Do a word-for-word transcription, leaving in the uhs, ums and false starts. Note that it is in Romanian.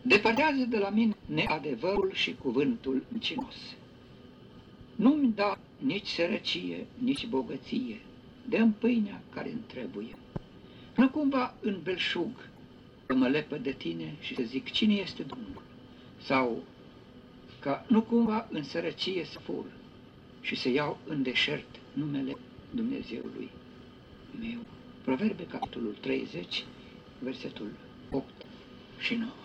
Depărtează de la mine neadevărul și cuvântul mincinos. Nu-mi da nici sărăcie, nici bogăție, dă-mi pâinea care-mi trebuie. Nu cumva în belșug să mă lepă de tine și să zic cine este Domnul, sau ca nu cumva în sărăcie să fur și să iau în deșert numele Dumnezeului meu. Proverbe, capitolul treizeci, versetul opt și nouă.